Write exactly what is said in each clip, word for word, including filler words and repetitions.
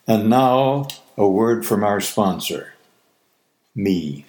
And now, a word from our sponsor, me.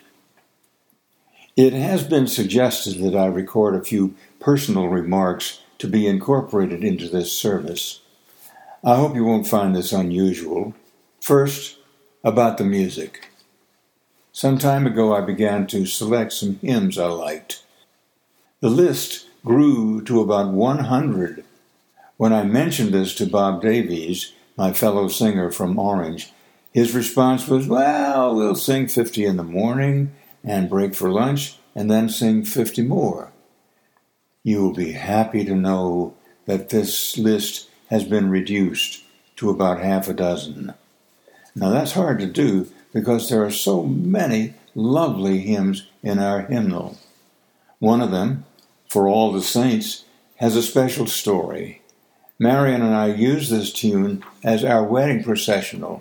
It has been suggested that I record a few personal remarks to be incorporated into this service. I hope you won't find this unusual. First, about the music. Some time ago I began to select some hymns I liked. The list grew to about one hundred. When I mentioned this to Bob Davies, my fellow singer from Orange, his response was, well, we'll sing fifty in the morning and break for lunch and then sing fifty more. You will be happy to know that this list has been reduced to about half a dozen. Now that's hard to do because there are so many lovely hymns in our hymnal. One of them, For All the Saints, has a special story. Marion and I used this tune as our wedding processional.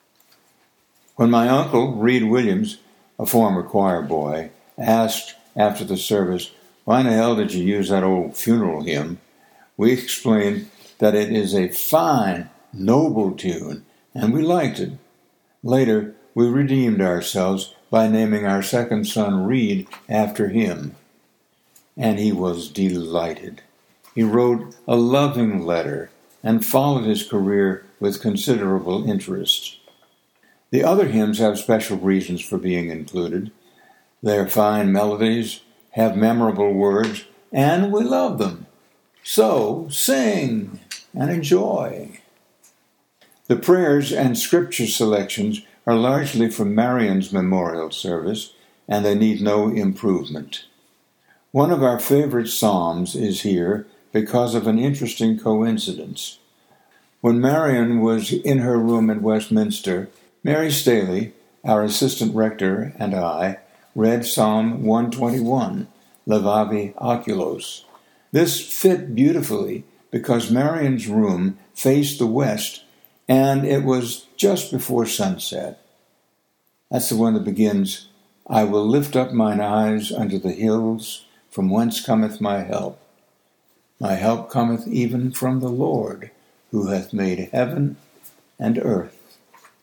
When my uncle, Reed Williams, a former choir boy, asked after the service, why in the hell did you use that old funeral hymn? We explained that it is a fine, noble tune, and we liked it. Later, we redeemed ourselves by naming our second son Reed after him. And he was delighted. He wrote a loving letter and followed his career with considerable interest. The other hymns have special reasons for being included. They're fine melodies, have memorable words, and we love them. So sing and enjoy. The prayers and scripture selections are largely from Marion's memorial service, and they need no improvement. One of our favorite psalms is here because of an interesting coincidence. When Marion was in her room at Westminster, Mary Staley, our assistant rector, and I read Psalm one twenty-one, Levavi Oculos. This fit beautifully because Marion's room faced the west, and it was just before sunset. That's the one that begins, I will lift up mine eyes unto the hills, from whence cometh my help. My help cometh even from the Lord, who hath made heaven and earth.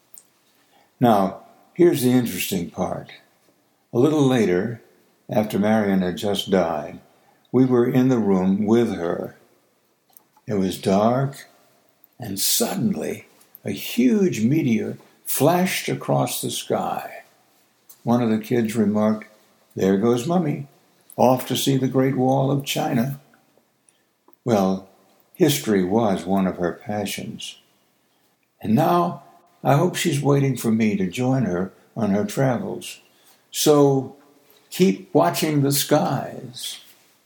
Now, here's the interesting part. A little later, after Marion had just died, we were in the room with her. It was dark, and suddenly a huge meteor flashed across the sky. One of the kids remarked, there goes Mummy, off to see the Great Wall of China. Well, history was one of her passions. And now I hope she's waiting for me to join her on her travels. So keep watching the skies.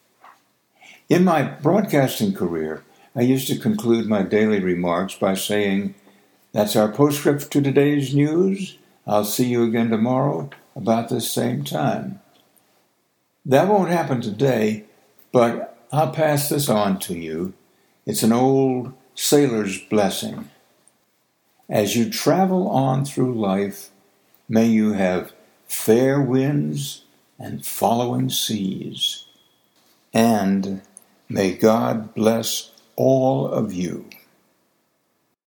In my broadcasting career, I used to conclude my daily remarks by saying, that's our postscript to today's news. I'll see you again tomorrow about this same time. That won't happen today, but I'll pass this on to you. It's an old sailor's blessing. As you travel on through life, may you have fair winds and following seas. And may God bless all of you.